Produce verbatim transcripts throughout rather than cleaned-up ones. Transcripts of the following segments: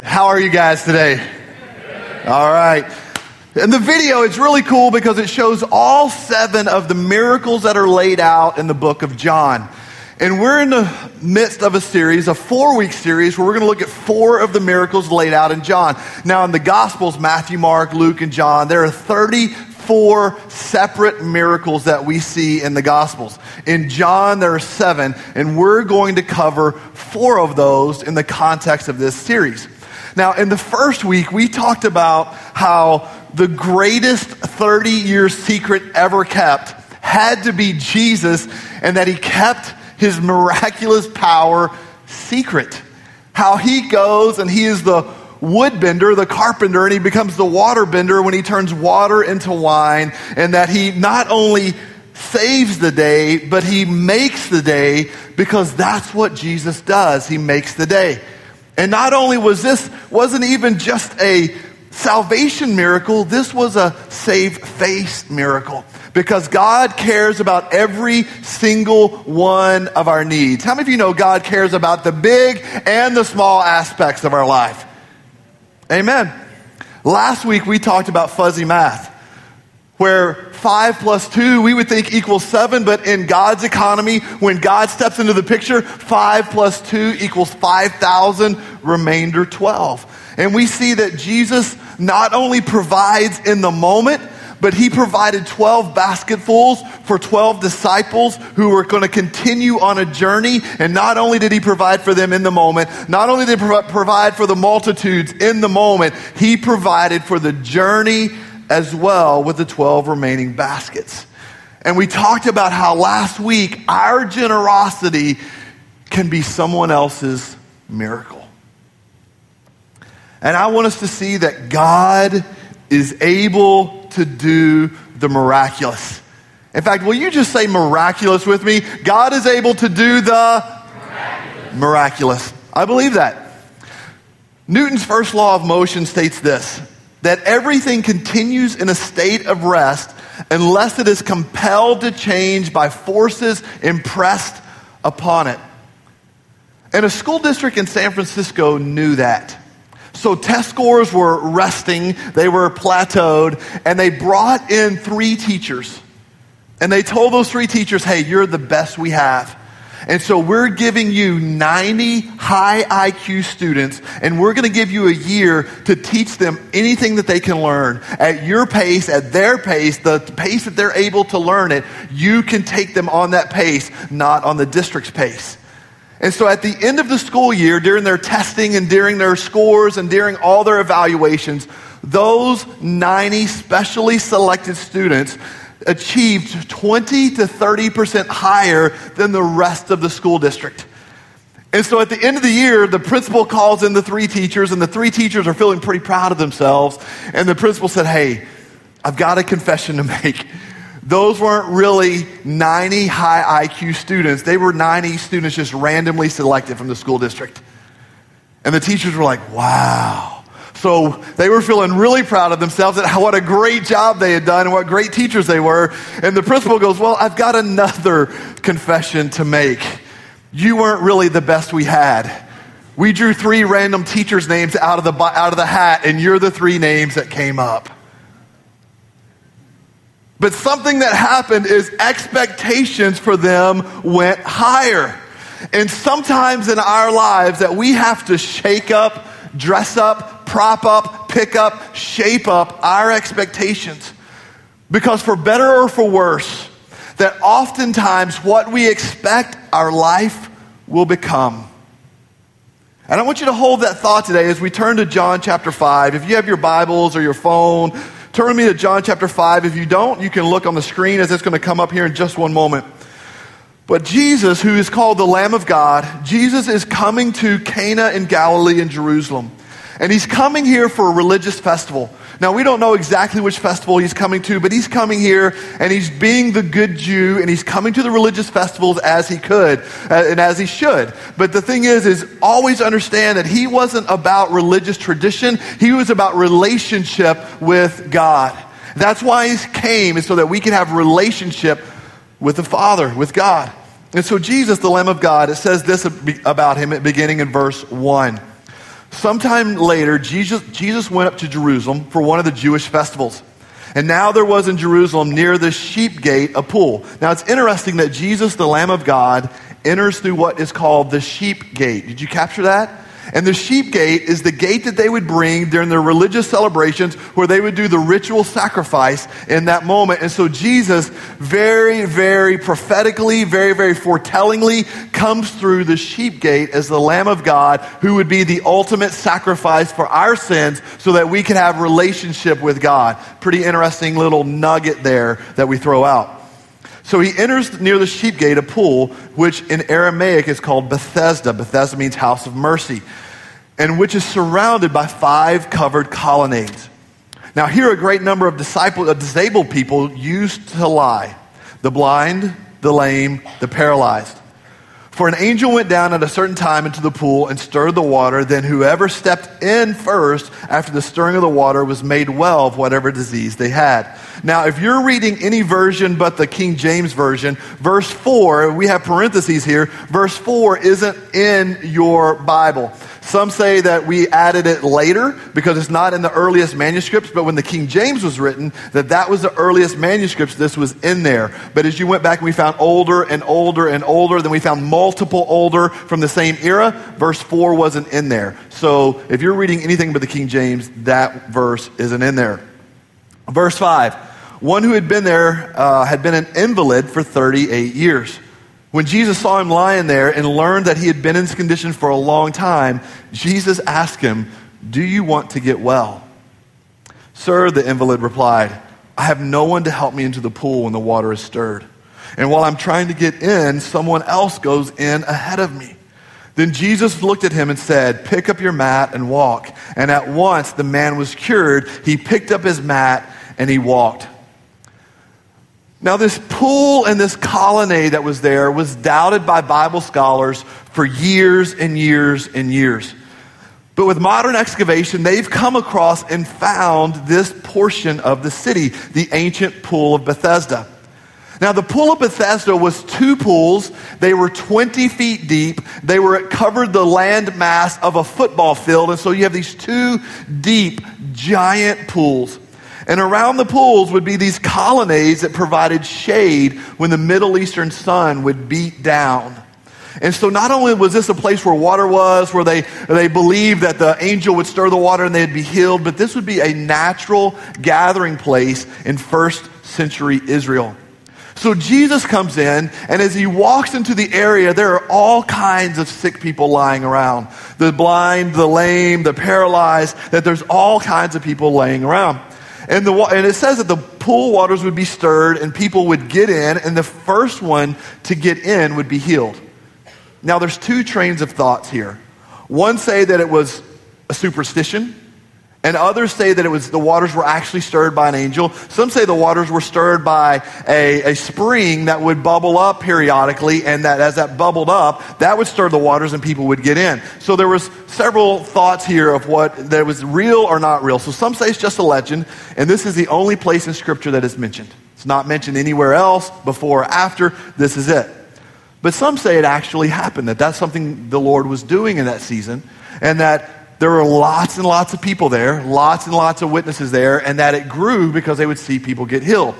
How are you guys today? All right. In the video, it's really cool because it shows all seven of the miracles that are laid out in the book of John. And we're in the midst of a series, a four-week series, where we're going to look at four of the miracles laid out in John. Now, in the Gospels, Matthew, Mark, Luke, and John, there are thirty-four separate miracles that we see in the Gospels. In John, there are seven, and we're going to cover four of those in the context of this series. Now, in the first week, we talked about how the greatest thirty-year secret ever kept had to be Jesus, and that he kept his miraculous power secret. How he goes and he is the woodbender, the carpenter, and he becomes the waterbender when he turns water into wine, and that he not only saves the day, but he makes the day, because that's what Jesus does. He makes the day. And not only was this, wasn't even just a salvation miracle, this was a save face miracle. Because God cares about every single one of our needs. How many of you know God cares about the big and the small aspects of our life? Amen. Last week we talked about fuzzy math, where five plus two we would think equals seven, but in God's economy, when God steps into the picture, five plus two equals five thousand, remainder twelve. And we see that Jesus not only provides in the moment, but he provided twelve basketfuls for twelve disciples who were going to continue on a journey. And not only did he provide for them in the moment, not only did he provide for the multitudes in the moment, he provided for the journey as well with the twelve remaining baskets. And we talked about how last week our generosity can be someone else's miracle. And I want us to see that God is able to do the miraculous. In fact, will you just say miraculous with me? God is able to do the miraculous. miraculous. I believe that. Newton's first law of motion states this, that everything continues in a state of rest unless it is compelled to change by forces impressed upon it. And a school district in San Francisco knew that. So test scores were resting, they were plateaued, and they brought in three teachers. And they told those three teachers, hey, you're the best we have. And so we're giving you ninety high I Q students, and we're going to give you a year to teach them anything that they can learn. At your pace, at their pace, the pace that they're able to learn it, you can take them on that pace, not on the district's pace. And so at the end of the school year, during their testing and during their scores and during all their evaluations, those ninety specially selected students achieved twenty to thirty percent higher than the rest of the school district. And so at the end of the year, the principal calls in the three teachers, and the three teachers are feeling pretty proud of themselves. And the principal said, hey, I've got a confession to make. Those weren't really ninety high I Q students. They were ninety students just randomly selected from the school district. And the teachers were like, wow. So they were feeling really proud of themselves and what a great job they had done and what great teachers they were. And the principal goes, well, I've got another confession to make. You weren't really the best we had. We drew three random teachers' names out of the out of the hat, and you're the three names that came up. But something that happened is expectations for them went higher. And sometimes in our lives that we have to shake up, dress up, prop up, pick up, shape up our expectations. Because for better or for worse, that oftentimes what we expect our life will become. And I want you to hold that thought today as we turn to John chapter five. If you have your Bibles or your phone, turn with me to John chapter five. If you don't, you can look on the screen as it's going to come up here in just one moment. But Jesus, who is called the Lamb of God, Jesus is coming to Cana in Galilee in Jerusalem. And he's coming here for a religious festival. Now, we don't know exactly which festival he's coming to, but he's coming here and he's being the good Jew, and he's coming to the religious festivals as he could uh, and as he should. But the thing is, is always understand that he wasn't about religious tradition. He was about relationship with God. That's why he came, is so that we can have relationship with the Father, with God. And so Jesus, the Lamb of God, it says this about him beginning in verse one. Sometime later, Jesus, Jesus went up to Jerusalem for one of the Jewish festivals. And now there was in Jerusalem near the sheep gate a pool. Now it's interesting that Jesus, the Lamb of God, enters through what is called the sheep gate. Did you capture that? And the sheep gate is the gate that they would bring during their religious celebrations where they would do the ritual sacrifice in that moment. And so Jesus very, very prophetically, very, very foretellingly comes through the sheep gate as the Lamb of God who would be the ultimate sacrifice for our sins so that we can have relationship with God. Pretty interesting little nugget there that we throw out. So he enters near the sheep gate, a pool, which in Aramaic is called Bethesda. Bethesda means house of mercy, and which is surrounded by five covered colonnades. Now here a great number of disciple, uh, disabled people used to lie. The blind, the lame, the paralyzed. For an angel went down at a certain time into the pool and stirred the water. Then whoever stepped in first after the stirring of the water was made well of whatever disease they had. Now, if you're reading any version but the King James Version, verse four, we have parentheses here, verse four isn't in your Bible. Some say that we added it later because it's not in the earliest manuscripts, but when the King James was written, that that was the earliest manuscripts, this was in there. But as you went back and we found older and older and older, then we found multiple older from the same era, verse four wasn't in there. So if you're reading anything but the King James, that verse isn't in there. Verse five, one who had been there uh, had been an invalid for thirty-eight years. When Jesus saw him lying there and learned that he had been in this condition for a long time, Jesus asked him, "Do you want to get well?" "Sir," the invalid replied, "I have no one to help me into the pool when the water is stirred. And while I'm trying to get in, someone else goes in ahead of me." Then Jesus looked at him and said, "Pick up your mat and walk." And at once the man was cured. He picked up his mat and he walked. Now this pool and this colonnade that was there was doubted by Bible scholars for years and years and years. But with modern excavation, they've come across and found this portion of the city, the ancient pool of Bethesda. Now the pool of Bethesda was two pools. They were twenty feet deep. They were it covered the land mass of a football field. And so you have these two deep, giant pools. And around the pools would be these colonnades that provided shade when the Middle Eastern sun would beat down. And so not only was this a place where water was, where they, they believed that the angel would stir the water and they'd be healed, but this would be a natural gathering place in first century Israel. So Jesus comes in, and as he walks into the area, there are all kinds of sick people lying around. The blind, the lame, the paralyzed, that there's all kinds of people laying around. And, the, and it says that the pool waters would be stirred and people would get in, and the first one to get in would be healed. Now there's two trains of thoughts here. One say that it was a superstition, and others say that it was the waters were actually stirred by an angel. Some say the waters were stirred by a, a spring that would bubble up periodically, and that as that bubbled up, that would stir the waters and people would get in. So there was several thoughts here of what that was real or not real. So some say it's just a legend, and this is the only place in Scripture that is mentioned. It's not mentioned anywhere else before or after. This is it. But some say it actually happened, that that's something the Lord was doing in that season, and that there were lots and lots of people there, lots and lots of witnesses there, and that it grew because they would see people get healed.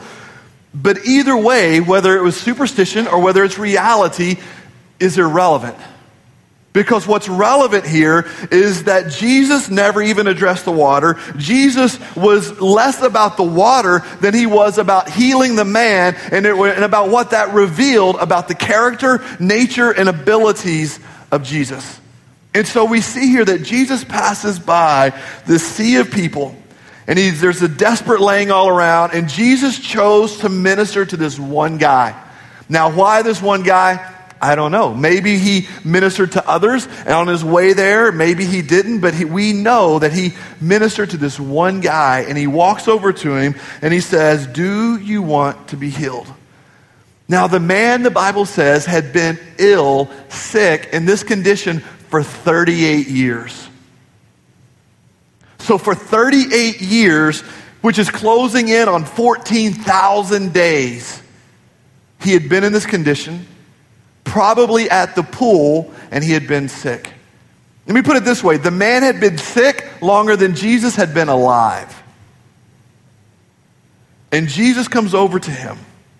But either way, whether it was superstition or whether it's reality, is irrelevant. Because what's relevant here is that Jesus never even addressed the water. Jesus was less about the water than he was about healing the man, and, it, and about what that revealed about the character, nature, and abilities of Jesus. And so we see here that Jesus passes by this sea of people, and he's, there's a desperate laying all around, and Jesus chose to minister to this one guy. Now, why this one guy? I don't know. Maybe he ministered to others, and on his way there, maybe he didn't, but he, we know that he ministered to this one guy, and he walks over to him, and he says, "Do you want to be healed?" Now, the man, the Bible says, had been ill, sick, in this condition for thirty-eight years. So for thirty-eight years, which is closing in on fourteen thousand days, he had been in this condition, probably at the pool, and he had been sick. Let me put it this way. The man had been sick longer than Jesus had been alive. And Jesus comes over to him.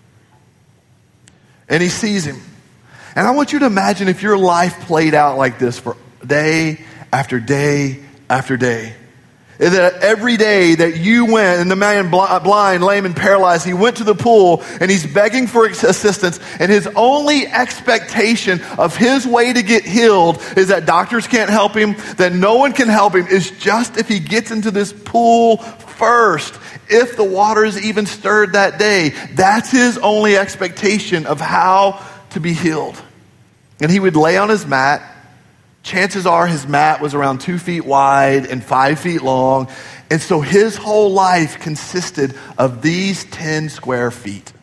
And he sees him. And I want you to imagine if your life played out like this for day after day after day. And that every day that you went, and the man blind, lame, and paralyzed, he went to the pool and he's begging for assistance. And his only expectation of his way to get healed is that doctors can't help him, that no one can help him, is just if he gets into this pool first. If the water is even stirred that day, that's his only expectation of how to be healed. And he would lay on his mat. Chances are his mat was around two feet wide and five feet long. And so his whole life consisted of these ten square feet.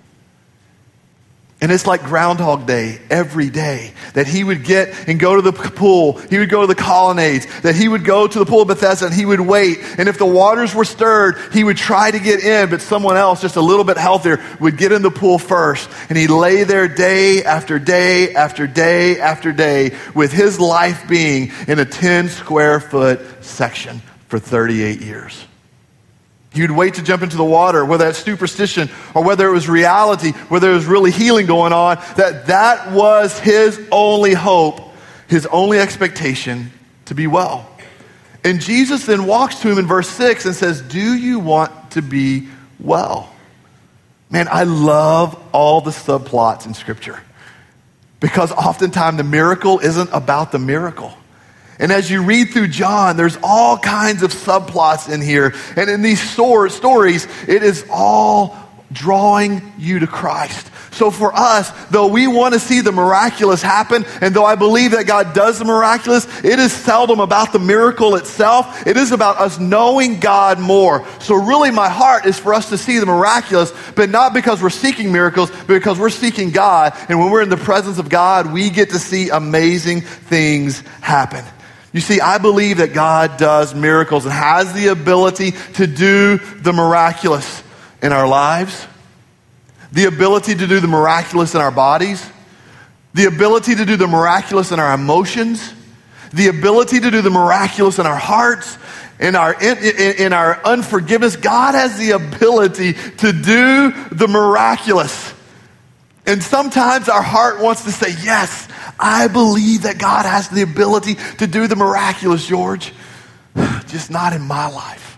And it's like Groundhog Day every day that he would get and go to the pool. He would go to the colonnades, that he would go to the pool of Bethesda and he would wait. And if the waters were stirred, he would try to get in, but someone else just a little bit healthier would get in the pool first. And he'd lay there day after day after day after day with his life being in a ten square foot section for thirty-eight years. He would wait to jump into the water, whether that's superstition or whether it was reality, whether it was really healing going on, that that was his only hope, his only expectation to be well. And Jesus then walks to him in verse six and says, do you want to be well? Man, I love all the subplots in Scripture because oftentimes the miracle isn't about the miracle. And as you read through John, there's all kinds of subplots in here. And in these stories, it is all drawing you to Christ. So for us, though we want to see the miraculous happen, and though I believe that God does the miraculous, it is seldom about the miracle itself. It is about us knowing God more. So really my heart is for us to see the miraculous, but not because we're seeking miracles, but because we're seeking God. And when we're in the presence of God, we get to see amazing things happen. You see, I believe that God does miracles and has the ability to do the miraculous in our lives, the ability to do the miraculous in our bodies, the ability to do the miraculous in our emotions, the ability to do the miraculous in our hearts, in our, in, in, in our unforgiveness. God has the ability to do the miraculous. And sometimes our heart wants to say, yes, I believe that God has the ability to do the miraculous, George, just not in my life.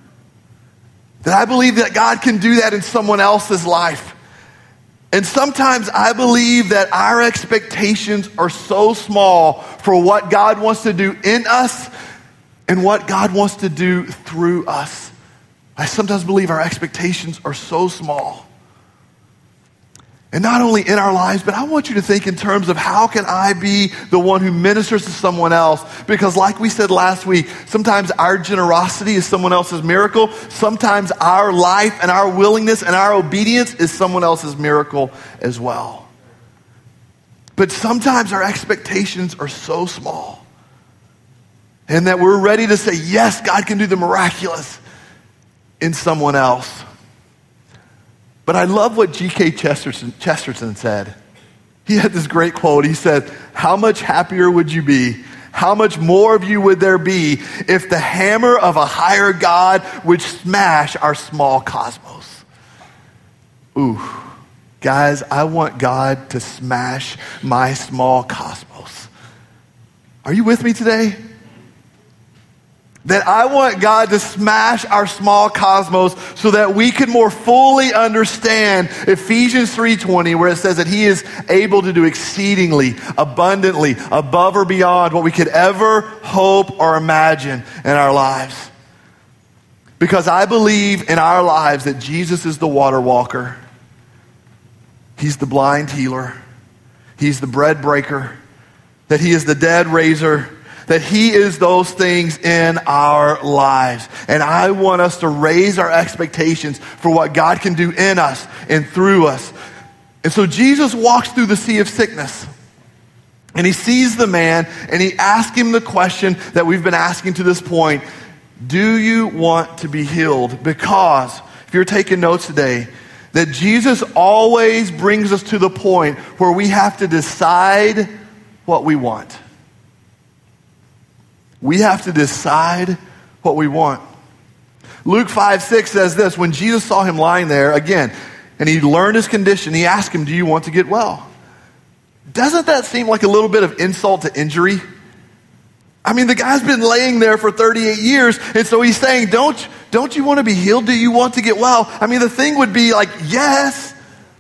That I believe that God can do that in someone else's life. And sometimes I believe that our expectations are so small for what God wants to do in us and what God wants to do through us. I sometimes believe our expectations are so small. And not only in our lives, but I want you to think in terms of how can I be the one who ministers to someone else? Because like we said last week, sometimes our generosity is someone else's miracle. Sometimes our life and our willingness and our obedience is someone else's miracle as well. But sometimes our expectations are so small. And that we're ready to say, yes, God can do the miraculous in someone else. But I love what G K Chesterton, Chesterton said. He had this great quote. He said, how much happier would you be? How much more of you would there be if the hammer of a higher God would smash our small cosmos? Ooh, guys, I want God to smash my small cosmos. Are you with me today? That I want God to smash our small cosmos so that we can more fully understand Ephesians three twenty, where it says that he is able to do exceedingly, abundantly, above or beyond what we could ever hope or imagine in our lives. Because I believe in our lives that Jesus is the water walker. He's the blind healer. He's the bread breaker. That he is the dead raiser. That he is those things in our lives. And I want us to raise our expectations for what God can do in us and through us. And so Jesus walks through the sea of sickness. And he sees the man and he asks him the question that we've been asking to this point. Do you want to be healed? Because, if you're taking notes today, that Jesus always brings us to the point where we have to decide what we want. We have to decide what we want. Luke five six says this, when Jesus saw him lying there, again, and he learned his condition, he asked him, do you want to get well? Doesn't that seem like a little bit of insult to injury? I mean, the guy's been laying there for thirty-eight years, and so he's saying, don't, don't you want to be healed? Do you want to get well? I mean, the thing would be like, yes.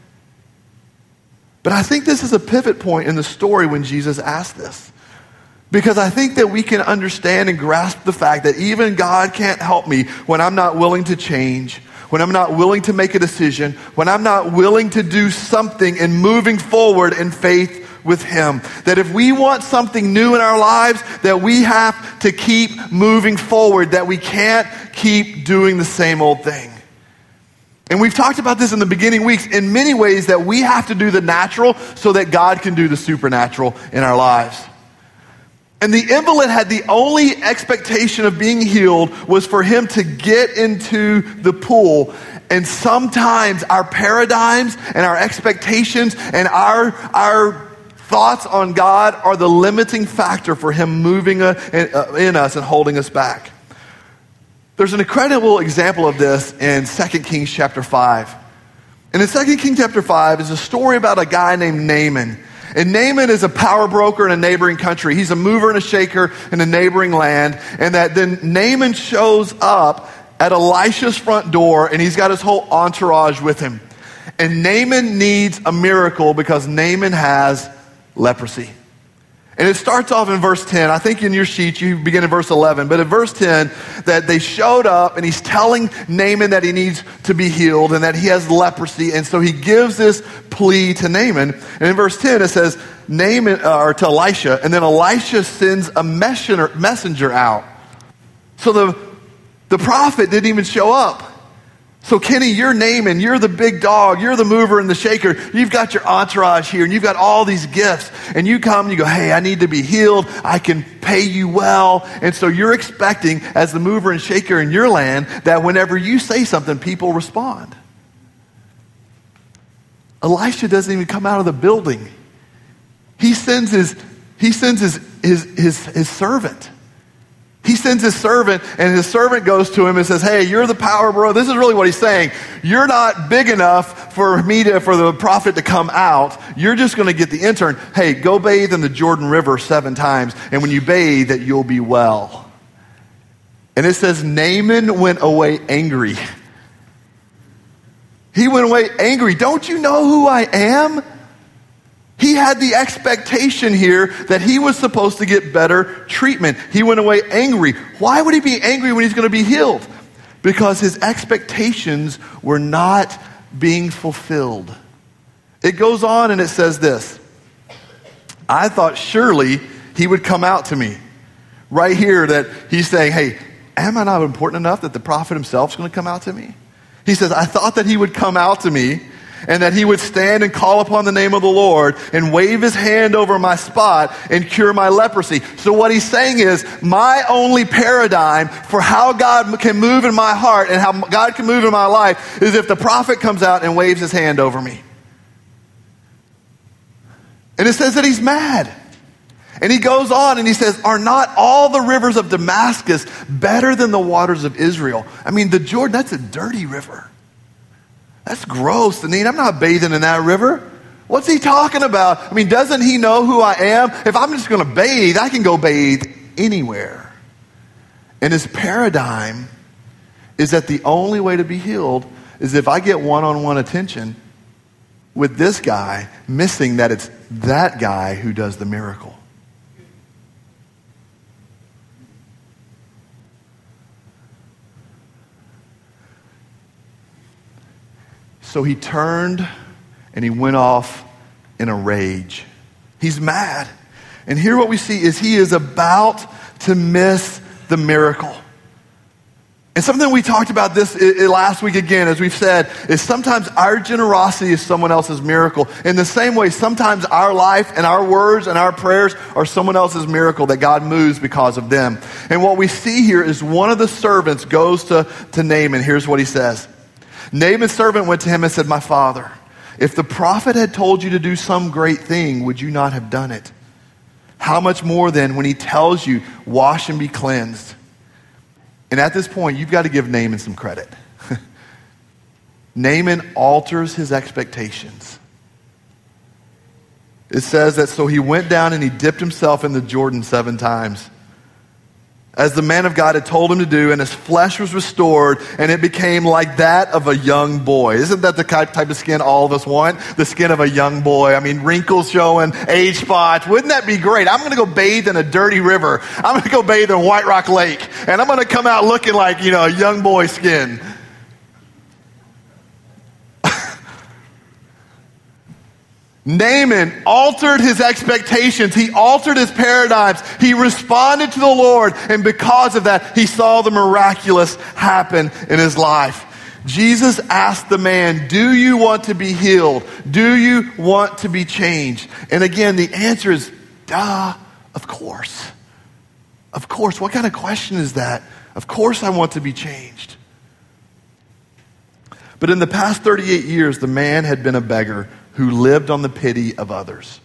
But I think this is a pivot point in the story when Jesus asked this. Because I think that we can understand and grasp the fact that even God can't help me when I'm not willing to change, when I'm not willing to make a decision, when I'm not willing to do something and moving forward in faith with him. That if we want something new in our lives, that we have to keep moving forward, that we can't keep doing the same old thing. And we've talked about this in the beginning weeks, in many ways that we have to do the natural so that God can do the supernatural in our lives. And the invalid had the only expectation of being healed was for him to get into the pool. And sometimes our paradigms and our expectations and our, our thoughts on God are the limiting factor for him moving uh, in, uh, in us and holding us back. There's an incredible example of this in Second Kings chapter five. And in Second Kings chapter five is a story about a guy named Naaman. And Naaman is a power broker in a neighboring country. He's a mover and a shaker in a neighboring land. And that then Naaman shows up at Elisha's front door, and he's got his whole entourage with him. And Naaman needs a miracle because Naaman has leprosy. And it starts off in verse ten. I think in your sheet you begin in verse eleven. But in verse ten, that they showed up and he's telling Naaman that he needs to be healed and that he has leprosy. And so he gives this plea to Naaman. And in verse ten it says, Naaman, uh, or to Elisha, and then Elisha sends a messenger, messenger out. So the, the prophet didn't even show up. So Kenny, you're Naaman, you're the big dog, you're the mover and the shaker. You've got your entourage here and you've got all these gifts. And you come and you go, hey, I need to be healed. I can pay you well. And so you're expecting, as the mover and shaker in your land, that whenever you say something, people respond. Elisha doesn't even come out of the building. He sends his, he sends his, his, his, his servant. He sends his servant, and his servant goes to him and says, hey, you're the power bro. This is really what he's saying. You're not big enough for me to, for the prophet to come out. You're just going to get the intern. Hey, go bathe in the Jordan River seven times, and when you bathe, that you'll be well. And it says Naaman went away angry. He went away angry. Don't you know who I am? He had the expectation here that he was supposed to get better treatment. He went away angry. Why would he be angry when he's going to be healed? Because his expectations were not being fulfilled. It goes on and it says this. I thought surely he would come out to me. Right here that he's saying, hey, am I not important enough that the prophet himself is going to come out to me? He says, I thought that he would come out to me and that he would stand and call upon the name of the Lord and wave his hand over my spot and cure my leprosy. So what he's saying is, my only paradigm for how God can move in my heart and how God can move in my life is if the prophet comes out and waves his hand over me. And it says that he's mad. And he goes on and he says, are not all the rivers of Damascus better than the waters of Israel? I mean, the Jordan, that's a dirty river. That's gross, Deneen. I'm not bathing in that river. What's he talking about? I mean, doesn't he know who I am? If I'm just going to bathe, I can go bathe anywhere. And his paradigm is that the only way to be healed is if I get one-on-one attention with this guy, missing that it's that guy who does the miracle. So he turned and he went off in a rage. He's mad. And here what we see is he is about to miss the miracle. And something we talked about this last week again, as we've said, is sometimes our generosity is someone else's miracle. In the same way, sometimes our life and our words and our prayers are someone else's miracle that God moves because of them. And what we see here is one of the servants goes to, to Naaman. Here's what he says. Naaman's servant went to him and said, my father, if the prophet had told you to do some great thing, would you not have done it? How much more then when he tells you, wash and be cleansed? And at this point, you've got to give Naaman some credit. Naaman alters his expectations. It says that so he went down and he dipped himself in the Jordan seven times, as the man of God had told him to do, and his flesh was restored, and it became like that of a young boy. Isn't that the type of skin all of us want? The skin of a young boy. I mean, wrinkles showing, age spots. Wouldn't that be great? I'm going to go bathe in a dirty river. I'm going to go bathe in White Rock Lake, and I'm going to come out looking like, you know, a young boy skin. Naaman altered his expectations. He altered his paradigms. He responded to the Lord, and because of that, he saw the miraculous happen in his life. Jesus asked the man, do you want to be healed? Do you want to be changed? And again, the answer is, duh, of course. Of course. What kind of question is that? Of course I want to be changed. But in the past thirty-eight years, the man had been a beggar who lived on the pity of others.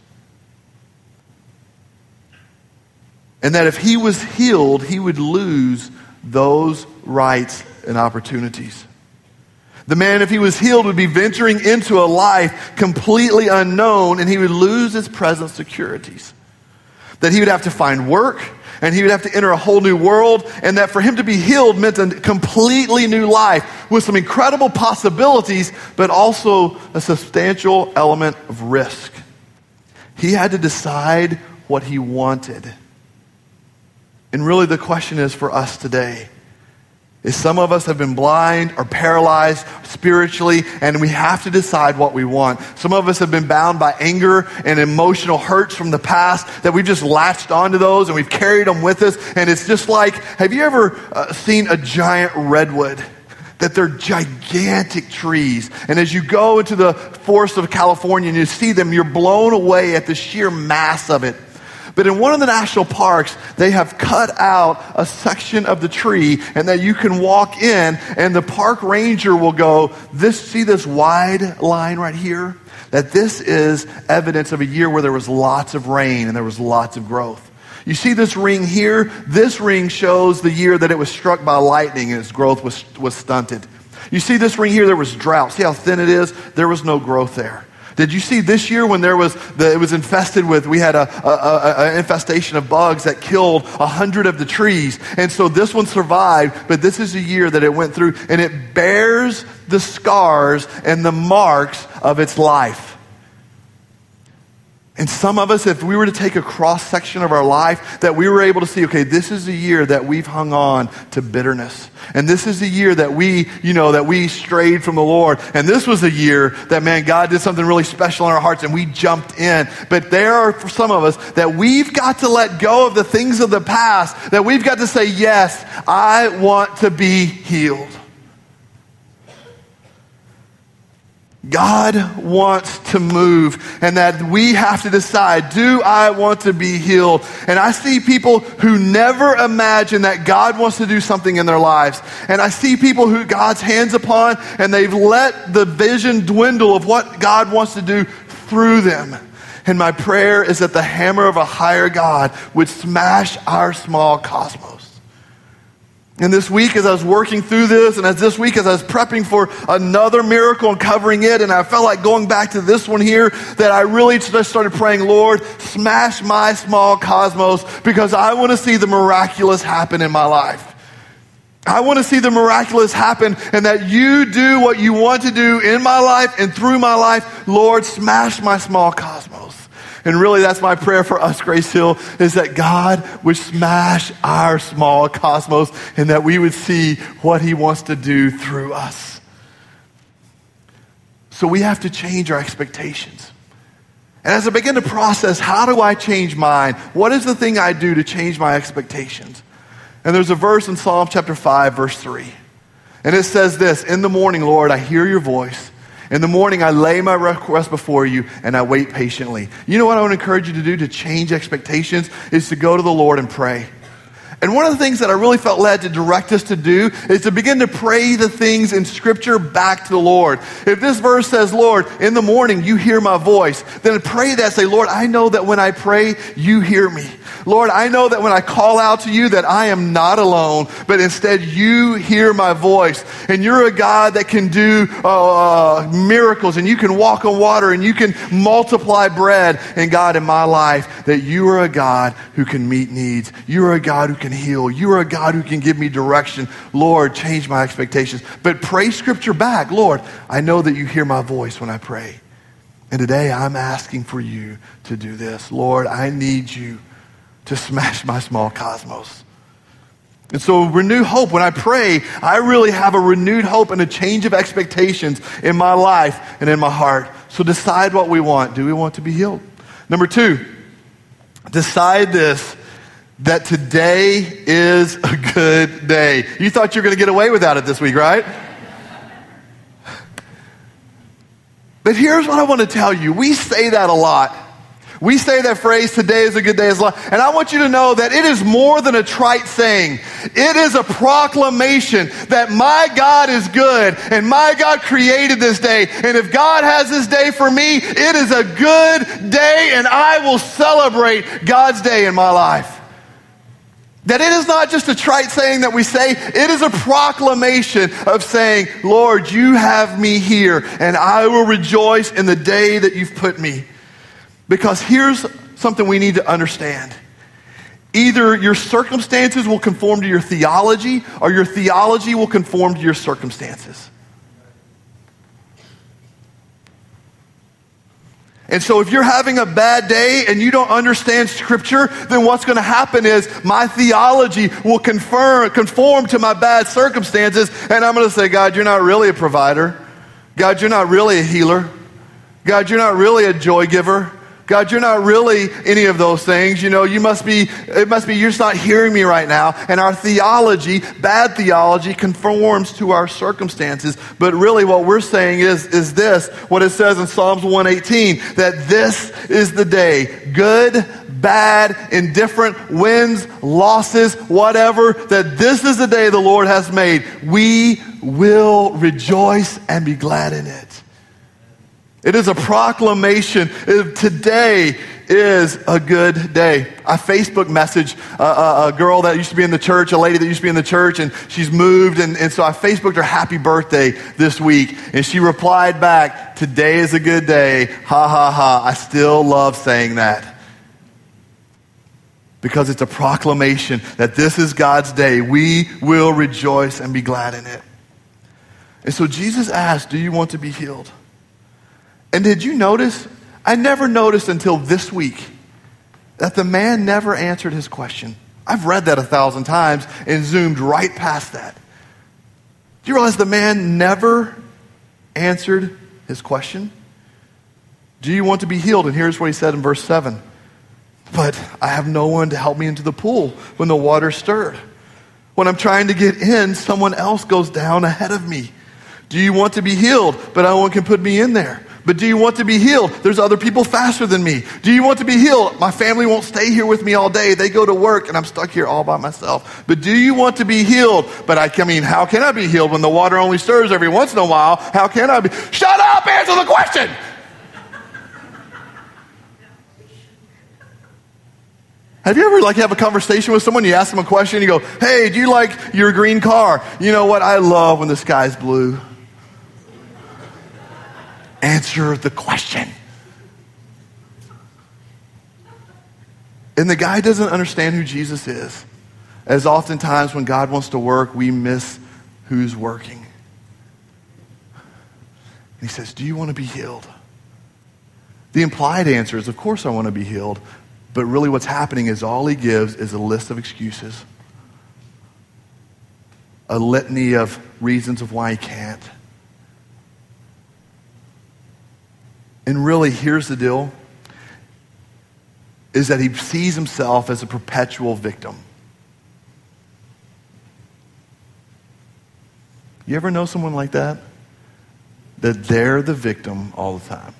And that if he was healed, he would lose those rights and opportunities. The man, if he was healed, would be venturing into a life completely unknown, and he would lose his present securities. That he would have to find work, and he would have to enter a whole new world, and that for him to be healed meant a completely new life with some incredible possibilities, but also a substantial element of risk. He had to decide what he wanted. And really the question is for us today, is some of us have been blind or paralyzed spiritually, and we have to decide what we want. Some of us have been bound by anger and emotional hurts from the past that we've just latched onto those and we've carried them with us. And it's just like, have you ever uh, seen a giant redwood? That they're gigantic trees. And as you go into the forest of California and you see them, you're blown away at the sheer mass of it. But in one of the national parks, they have cut out a section of the tree, and that you can walk in, and the park ranger will go, "This, see this wide line right here? That this is evidence of a year where there was lots of rain and there was lots of growth. You see this ring here? This ring shows the year that it was struck by lightning and its growth was, was stunted. You see this ring here? There was drought. See how thin it is? There was no growth there. Did you see this year when there was the, it was infested with, we had a, a, a, a infestation of bugs that killed a hundred of the trees. And so this one survived, but this is a year that it went through, and it bears the scars and the marks of its life. And some of us, if we were to take a cross-section of our life, that we were able to see, okay, this is a year that we've hung on to bitterness. And this is a year that we, you know, that we strayed from the Lord. And this was a year that, man, God did something really special in our hearts and we jumped in. But there are for some of us that we've got to let go of the things of the past, that we've got to say, yes, I want to be healed. God wants to move, and that we have to decide, do I want to be healed? And I see people who never imagine that God wants to do something in their lives. And I see people who God's hands upon, and they've let the vision dwindle of what God wants to do through them. And my prayer is that the hammer of a higher God would smash our small cosmos. And this week as I was working through this, and as this week as I was prepping for another miracle and covering it, and I felt like going back to this one here, that I really just started praying, Lord, smash my small cosmos, because I want to see the miraculous happen in my life. I want to see the miraculous happen, and that you do what you want to do in my life and through my life. Lord, smash my small cosmos. And really that's my prayer for us, Grace Hill, is that God would smash our small cosmos and that we would see what he wants to do through us. So we have to change our expectations. And as I begin to process, how do I change mine? What is the thing I do to change my expectations? And there's a verse in Psalm chapter five, verse three. And it says this, in the morning, Lord, I hear your voice. In the morning, I lay my request before you and I wait patiently. You know what I want to encourage you to do to change expectations is to go to the Lord and pray. And one of the things that I really felt led to direct us to do is to begin to pray the things in Scripture back to the Lord. If this verse says, Lord, in the morning you hear my voice, then pray that. Say, Lord, I know that when I pray, you hear me. Lord, I know that when I call out to you that I am not alone, but instead you hear my voice. And you're a God that can do uh, miracles, and you can walk on water, and you can multiply bread. And God, in my life, that you are a God who can meet needs. You are a God who can heal. You are a God who can give me direction. Lord, change my expectations. But pray Scripture back. Lord, I know that you hear my voice when I pray. And today I'm asking for you to do this. Lord, I need you to smash my small cosmos. And so renew hope. When I pray, I really have a renewed hope and a change of expectations in my life and in my heart. So decide what we want. Do we want to be healed? Number two, decide this, that today is a good day. You thought you were going to get away without it this week, right? But here's what I want to tell you. We say that a lot. We say that phrase, today is a good day. And I want you to know that it is more than a trite saying. It is a proclamation that my God is good and my God created this day. And if God has this day for me, it is a good day, and I will celebrate God's day in my life. That it is not just a trite saying that we say, it is a proclamation of saying, Lord, you have me here, and I will rejoice in the day that you've put me. Because here's something we need to understand. Either your circumstances will conform to your theology, or your theology will conform to your circumstances. And so if you're having a bad day and you don't understand Scripture, then what's going to happen is my theology will confirm, conform to my bad circumstances, and I'm going to say, God, you're not really a provider. God, you're not really a healer. God, you're not really a joy giver. God, you're not really any of those things. You know, you must be, it must be you're just not hearing me right now. And our theology, bad theology, conforms to our circumstances. But really what we're saying is, is this, what it says in Psalms one eighteen, that this is the day, good, bad, indifferent, wins, losses, whatever, that this is the day the Lord has made. We will rejoice and be glad in it. It is a proclamation. Today is a good day. I Facebook messaged a, a, a girl that used to be in the church, a lady that used to be in the church, and she's moved, and, and so I Facebooked her happy birthday this week, and she replied back, today is a good day, ha ha ha. I still love saying that. Because it's a proclamation that this is God's day. We will rejoice and be glad in it. And so Jesus asked, do you want to be healed? And did you notice, I never noticed until this week, that the man never answered his question. I've read that a thousand times and zoomed right past that. Do you realize the man never answered his question? Do you want to be healed? And here's what he said in verse seven. But I have no one to help me into the pool when the water stirred. When I'm trying to get in, someone else goes down ahead of me. Do you want to be healed? But no one can put me in there. But do you want to be healed? There's other people faster than me. Do you want to be healed? My family won't stay here with me all day. They go to work and I'm stuck here all by myself. But do you want to be healed? But I, I mean, how can I be healed when the water only stirs every once in a while? How can I be? Shut up! Answer the question! Have you ever like have a conversation with someone, you ask them a question, you go, hey, do you like your green car? You know what? I love when the sky's blue. Answer the question. And the guy doesn't understand who Jesus is. As oftentimes when God wants to work, we miss who's working. And he says, do you want to be healed? The implied answer is, of course I want to be healed. But really what's happening is all he gives is a list of excuses. A litany of reasons of why he can't. And really, here's the deal, is that he sees himself as a perpetual victim. You ever know someone like that? That they're the victim all the time.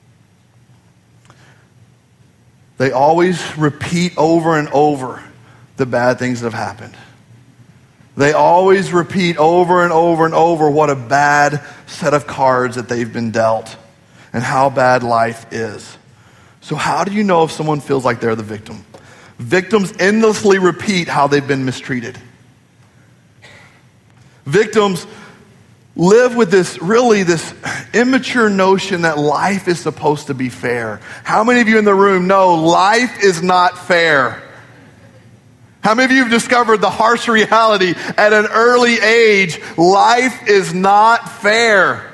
They always repeat over and over the bad things that have happened. They always repeat over and over and over what a bad set of cards that they've been dealt and how bad life is. So how do you know if someone feels like they're the victim? Victims endlessly repeat how they've been mistreated. Victims live with this, really this immature notion that life is supposed to be fair. How many of you in the room know life is not fair? How many of you have discovered the harsh reality at an early age? Life is not fair.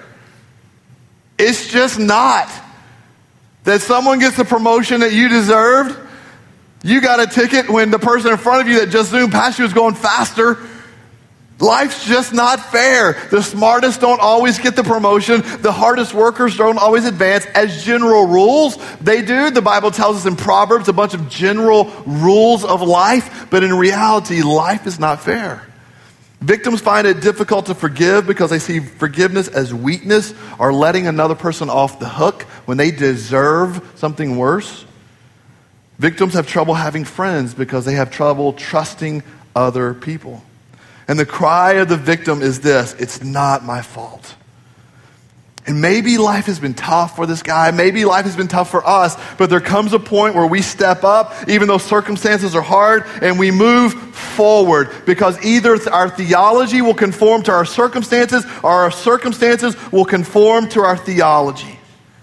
It's just not. That someone gets the promotion that you deserved. You got a ticket when the person in front of you that just zoomed past you was going faster. Life's just not fair. The smartest don't always get the promotion. The hardest workers don't always advance. As general rules, they do. The Bible tells us in Proverbs a bunch of general rules of life. But in reality, life is not fair. Victims find it difficult to forgive because they see forgiveness as weakness or letting another person off the hook when they deserve something worse. Victims have trouble having friends because they have trouble trusting other people. And the cry of the victim is this: it's not my fault. And maybe life has been tough for this guy. Maybe life has been tough for us. But there comes a point where we step up, even though circumstances are hard, and we move forward. Because either our theology will conform to our circumstances, or our circumstances will conform to our theology.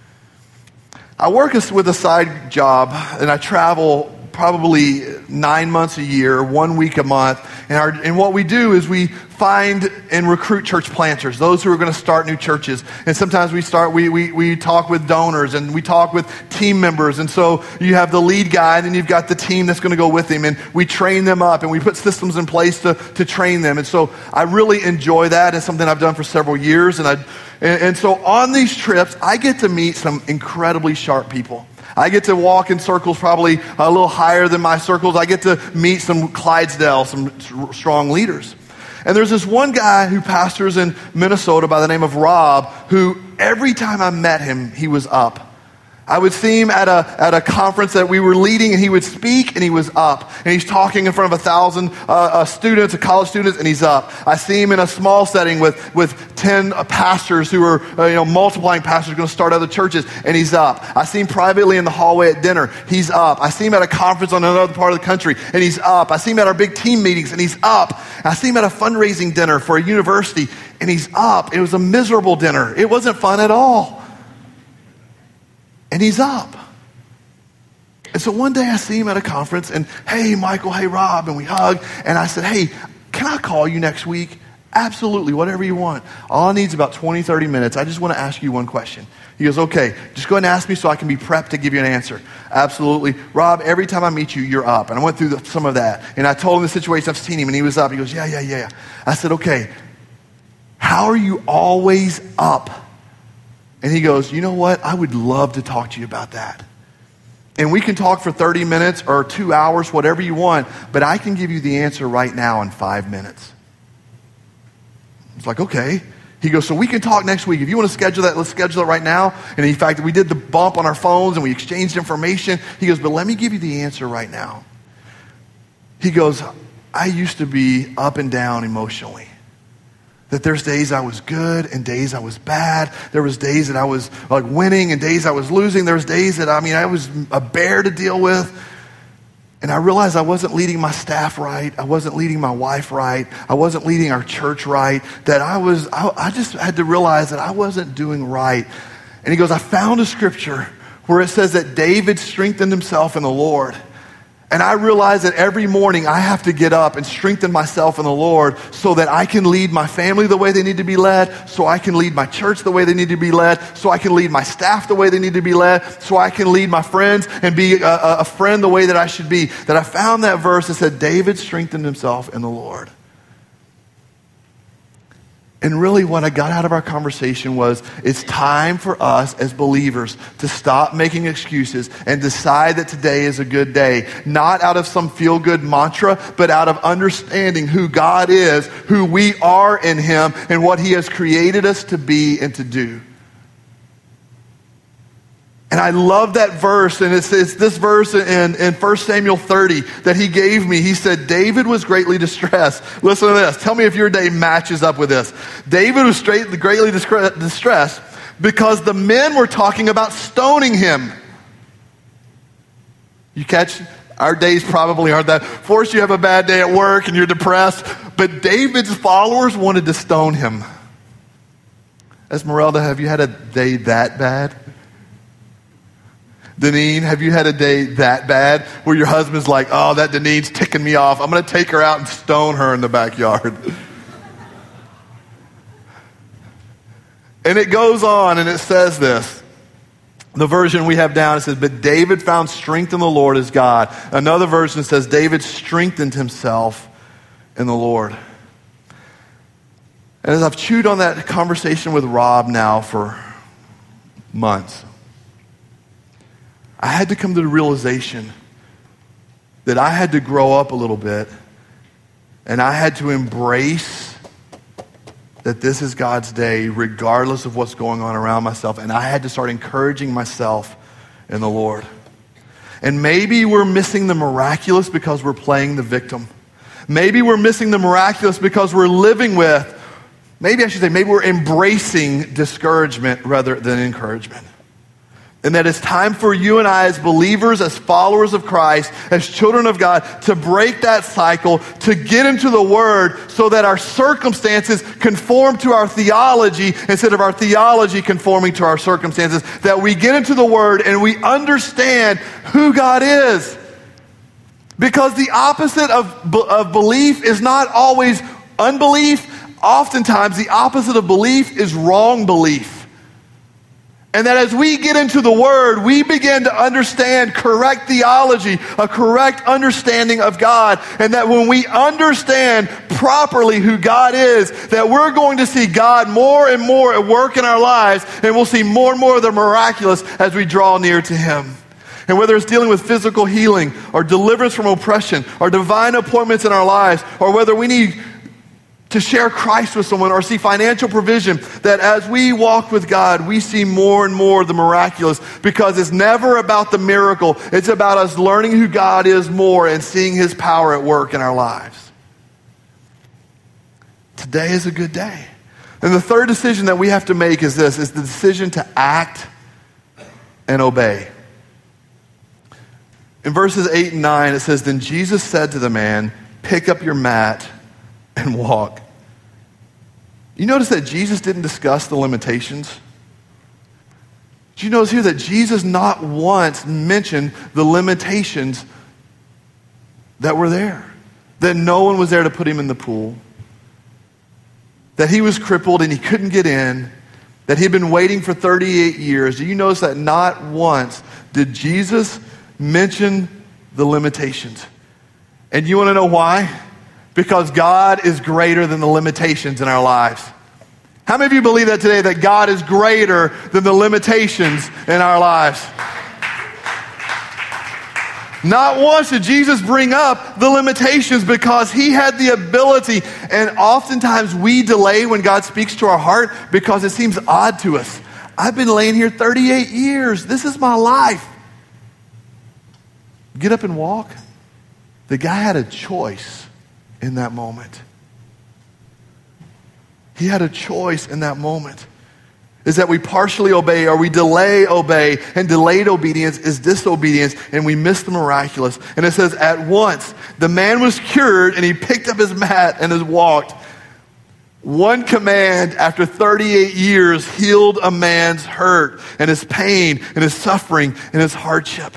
I work with a side job, and I travel probably nine months a year, one week a month. And, our, and what we do is we find and recruit church planters, those who are going to start new churches. And sometimes we start, we, we, we talk with donors and we talk with team members. And so you have the lead guy and then you've got the team that's going to go with him. And we train them up and we put systems in place to, to train them. And so I really enjoy that. It's something I've done for several years. And, I, and, and so on these trips, I get to meet some incredibly sharp people. I get to walk in circles probably a little higher than my circles. I get to meet some Clydesdale, some strong leaders. And there's this one guy who pastors in Minnesota by the name of Rob, who every time I met him, he was up. I would see him at a at a conference that we were leading, and he would speak, and he was up. And he's talking in front of a thousand uh, uh, students, college students, and he's up. I see him in a small setting with with ten uh, pastors who are uh, you know multiplying pastors going to start other churches, and he's up. I see him privately in the hallway at dinner. He's up. I see him at a conference on another part of the country, and he's up. I see him at our big team meetings, and he's up. I see him at a fundraising dinner for a university, and he's up. It was a miserable dinner. It wasn't fun at all. And he's up. And so one day I see him at a conference and, hey, Michael, hey, Rob, and we hug. And I said, hey, can I call you next week? Absolutely, whatever you want. All I need is about twenty, thirty minutes. I just want to ask you one question. He goes, okay, just go ahead and ask me so I can be prepped to give you an answer. Absolutely. Rob, every time I meet you, you're up. And I went through the, some of that. And I told him the situation. I've seen him, and he was up. He goes, yeah, yeah, yeah. I said, okay, how are you always up? And he goes, you know what? I would love to talk to you about that. And we can talk for thirty minutes or two hours, whatever you want, but I can give you the answer right now in five minutes. It's like, okay. He goes, so we can talk next week. If you want to schedule that, let's schedule it right now. And in fact, we did the bump on our phones and we exchanged information. He goes, but let me give you the answer right now. He goes, I used to be up and down emotionally. That there's days I was good and days I was bad. There was days that I was like winning and days I was losing. There was days that, I mean, I was a bear to deal with. And I realized I wasn't leading my staff right. I wasn't leading my wife right. I wasn't leading our church right. That I was, I, I just had to realize that I wasn't doing right. And he goes, I found a scripture where it says that David strengthened himself in the Lord. And I realize that every morning I have to get up and strengthen myself in the Lord so that I can lead my family the way they need to be led, so I can lead my church the way they need to be led, so I can lead my staff the way they need to be led, so I can lead my friends and be a, a friend the way that I should be. That I found that verse that said David strengthened himself in the Lord. And really what I got out of our conversation was it's time for us as believers to stop making excuses and decide that today is a good day. Not out of some feel-good mantra, but out of understanding who God is, who we are in Him, and what He has created us to be and to do. And I love that verse, and it's, it's this verse in, in First Samuel thirty that he gave me. He said, David was greatly distressed. Listen to this. Tell me if your day matches up with this. David was straight, greatly distressed because the men were talking about stoning him. You catch? Our days probably aren't that. Of course, you have a bad day at work and you're depressed, but David's followers wanted to stone him. Esmeralda, have you had a day that bad? Deneen, have you had a day that bad where your husband's like, oh, that Deneen's ticking me off. I'm going to take her out and stone her in the backyard. And it goes on and it says this. The version we have down, it says, but David found strength in the Lord his God. Another version says, David strengthened himself in the Lord. And as I've chewed on that conversation with Rob now for months, I had to come to the realization that I had to grow up a little bit and I had to embrace that this is God's day regardless of what's going on around myself. And I had to start encouraging myself in the Lord. And maybe we're missing the miraculous because we're playing the victim. Maybe we're missing the miraculous because we're living with, maybe I should say, maybe we're embracing discouragement rather than encouragement. And that it's time for you and I as believers, as followers of Christ, as children of God, to break that cycle, to get into the Word so that our circumstances conform to our theology instead of our theology conforming to our circumstances. That we get into the Word and we understand who God is. Because the opposite of, of belief is not always unbelief. Oftentimes the opposite of belief is wrong belief. And that as we get into the Word, we begin to understand correct theology, a correct understanding of God. And that when we understand properly who God is, that we're going to see God more and more at work in our lives, and we'll see more and more of the miraculous as we draw near to Him. And whether it's dealing with physical healing, or deliverance from oppression, or divine appointments in our lives, or whether we need to share Christ with someone or see financial provision, that as we walk with God, we see more and more of the miraculous, because it's never about the miracle. It's about us learning who God is more and seeing His power at work in our lives. Today is a good day. And the third decision that we have to make is this, is the decision to act and obey. In verses eight and nine, it says, then Jesus said to the man, pick up your mat and walk. You notice that Jesus didn't discuss the limitations? Did you notice here that Jesus not once mentioned the limitations that were there? That no one was there to put him in the pool. That he was crippled and he couldn't get in. That he'd been waiting for thirty-eight years. Do you notice that not once did Jesus mention the limitations? And you want to know why? Because God is greater than the limitations in our lives. How many of you believe that today, that God is greater than the limitations in our lives? Not once did Jesus bring up the limitations, because He had the ability. And oftentimes we delay when God speaks to our heart because it seems odd to us. I've been laying here thirty-eight years. This is my life. Get up and walk. The guy had a choice in that moment. He had a choice in that moment. Is that we partially obey or we delay obey, and delayed obedience is disobedience, and we miss the miraculous. And it says, at once the man was cured, and he picked up his mat and has walked. One command after thirty-eight years healed a man's hurt and his pain and his suffering and his hardship.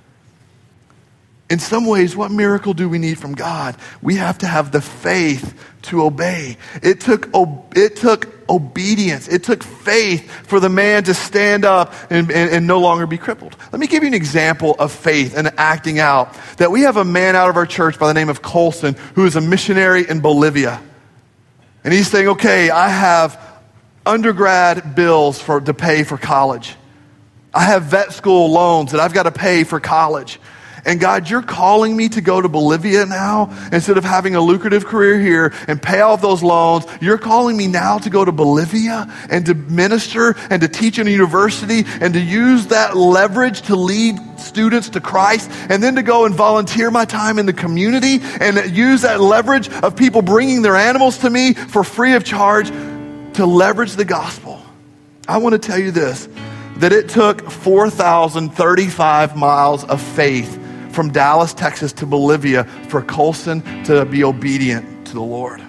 In some ways, what miracle do we need from God? We have to have the faith to obey. It took, it took obedience. It took faith for the man to stand up and, and, and no longer be crippled. Let me give you an example of faith and acting out. That we have a man out of our church by the name of Colson, who is a missionary in Bolivia. And he's saying, okay, I have undergrad bills for to pay for college. I have vet school loans that I've got to pay for college. And God, you're calling me to go to Bolivia now instead of having a lucrative career here and pay off those loans. You're calling me now to go to Bolivia and to minister and to teach in a university and to use that leverage to lead students to Christ, and then to go and volunteer my time in the community and use that leverage of people bringing their animals to me for free of charge to leverage the gospel. I want to tell you this, that it took four thousand thirty-five miles of faith from Dallas, Texas to Bolivia for Colson to be obedient to the Lord.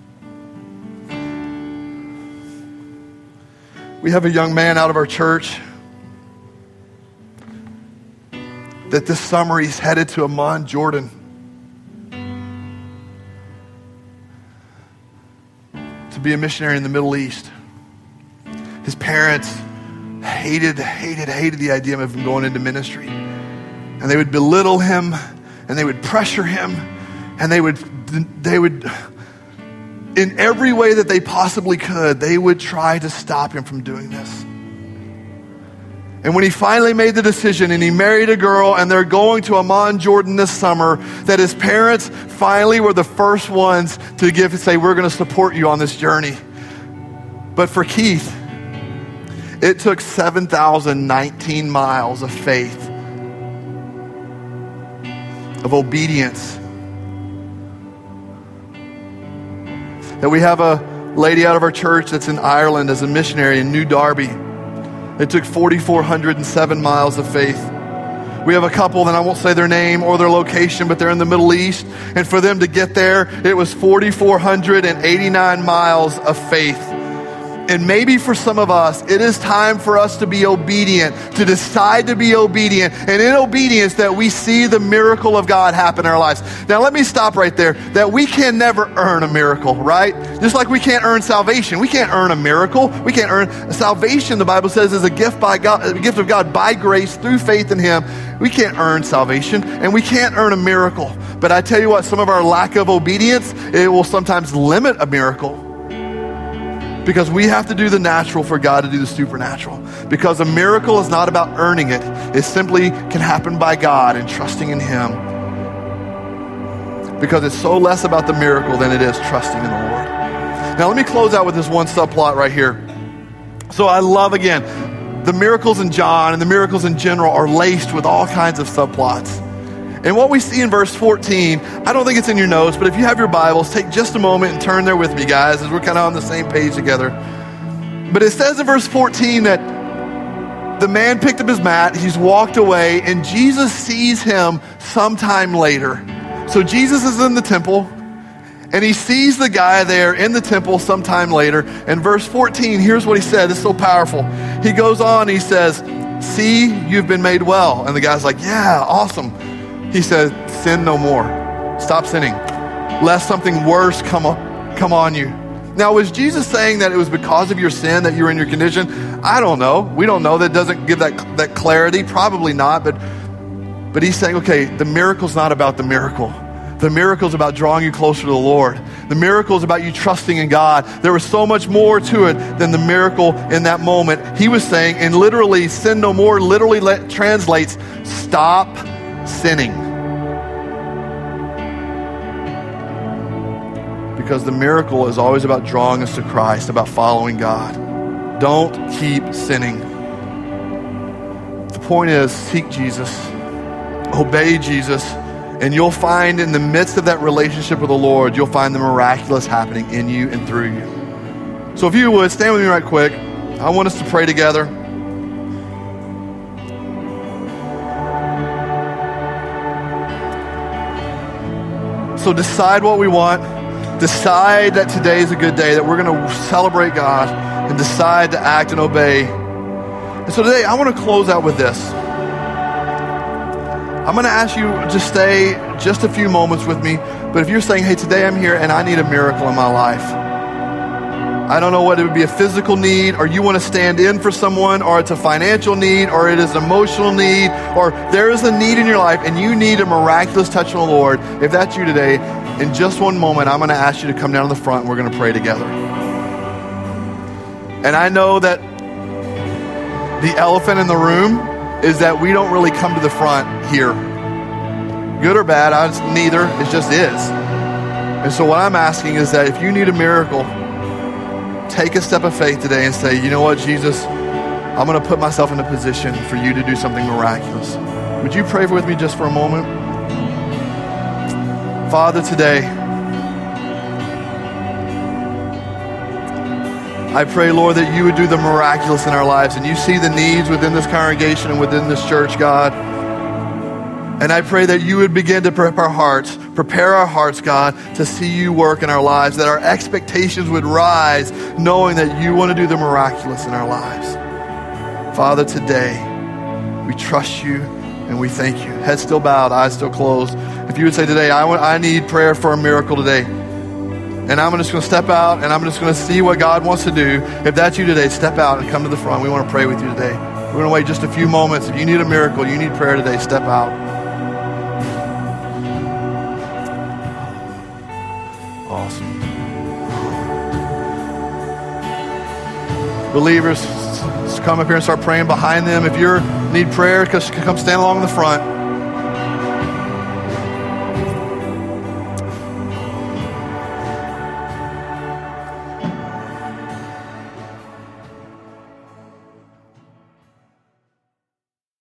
We have a young man out of our church that this summer he's headed to Amman, Jordan, to be a missionary in the Middle East. His parents hated, hated, hated the idea of him going into ministry. And they would belittle him, and they would pressure him, and they would, they would, in every way that they possibly could, they would try to stop him from doing this. And when he finally made the decision and he married a girl and they're going to Amman, Jordan this summer, that his parents finally were the first ones to give and say, we're going to support you on this journey. But for Keith, it took seven thousand nineteen miles of faith, of obedience. That we have a lady out of our church that's in Ireland as a missionary in New Derby. It took four thousand four hundred seven miles of faith. We have a couple, and I won't say their name or their location, but they're in the Middle East. And for them to get there, it was four thousand four hundred eighty-nine miles of faith. And maybe for some of us, it is time for us to be obedient, to decide to be obedient. And in obedience that we see the miracle of God happen in our lives. Now let me stop right there. That we can never earn a miracle, right? Just like we can't earn salvation. We can't earn a miracle. We can't earn salvation, the Bible says, is a gift by God, a gift of God by grace through faith in Him. We can't earn salvation and we can't earn a miracle. But I tell you what, some of our lack of obedience, it will sometimes limit a miracle. Because we have to do the natural for God to do the supernatural. Because a miracle is not about earning it. It simply can happen by God and trusting in Him. Because it's so less about the miracle than it is trusting in the Lord. Now let me close out with this one subplot right here. So I love, again, the miracles in John and the miracles in general are laced with all kinds of subplots. And what we see in verse fourteen, I don't think it's in your notes, but if you have your Bibles, take just a moment and turn there with me, guys, as we're kind of on the same page together. But it says in verse fourteen that the man picked up his mat, he's walked away, and Jesus sees him sometime later. So Jesus is in the temple, and he sees the guy there in the temple sometime later. And verse fourteen, here's what he said. It's so powerful. He goes on, he says, "See, you've been made well." And the guy's like, "Yeah, awesome." He said, "Sin no more. Stop sinning, lest something worse come on, come on you." Now, was Jesus saying that it was because of your sin that you were in your condition? I don't know. We don't know. That doesn't give that, that clarity. Probably not. But, but he's saying, okay, the miracle's not about the miracle. The miracle's about drawing you closer to the Lord. The miracle is about you trusting in God. There was so much more to it than the miracle in that moment. He was saying, and literally, sin no more literally let, translates, stop sinning. Because the miracle is always about drawing us to Christ, about following God. Don't keep sinning. The point is, seek Jesus, obey Jesus, and you'll find in the midst of that relationship with the Lord, you'll find the miraculous happening in you and through you. So if you would, stand with me right quick. I want us to pray together. So decide what we want. Decide that today is a good day, that we're going to celebrate God, and decide to act and obey. And so today, I want to close out with this. I'm going to ask you to stay just a few moments with me. But if you're saying, hey, today I'm here and I need a miracle in my life. I don't know whether it would be a physical need, or you want to stand in for someone, or it's a financial need, or it is an emotional need, or there is a need in your life and you need a miraculous touch from the Lord. If that's you today, in just one moment, I'm going to ask you to come down to the front and we're going to pray together. And I know that the elephant in the room is that we don't really come to the front here. good or bad. I just, neither. It just is. And so what I'm asking is that if you need a miracle, take a step of faith today and say, you know what, Jesus, I'm going to put myself in a position for you to do something miraculous. Would you pray with me just for a moment? Father, today, I pray, Lord, that you would do the miraculous in our lives, and you see the needs within this congregation and within this church, God. And I pray that you would begin to prep our hearts, prepare our hearts, God, to see you work in our lives, that our expectations would rise, knowing that you want to do the miraculous in our lives. Father, today, we trust you and we thank you. Head still bowed, eyes still closed. If you would say today, I, want, I need prayer for a miracle today, and I'm just going to step out and I'm just going to see what God wants to do. If that's you today, step out and come to the front. We want to pray with you today. We're going to wait just a few moments. If you need a miracle, you need prayer today, step out. Awesome. Believers, come up here and start praying behind them. If you need prayer, come stand along the front.